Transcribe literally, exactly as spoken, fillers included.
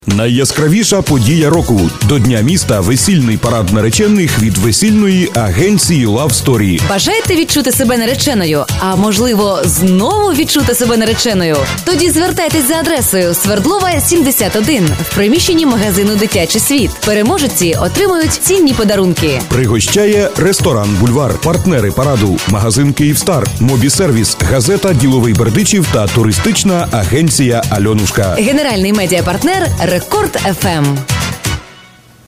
Найяскравіша подія року. До Дня міста весільний парад наречених від весільної агенції Love Story. Бажаєте відчути себе нареченою? А можливо, знову відчути себе нареченою? Тоді звертайтесь за адресою Свердлова, сімдесят один в приміщенні магазину «Дитячий світ». Переможці отримують цінні подарунки. Пригощає ресторан «Бульвар», партнери параду, магазин «Київстар», «Мобі-сервіс», газета «Діловий Бердичів» та туристична агенція «Альонушка». Генеральний медіапартнер «Рекорд еф ем».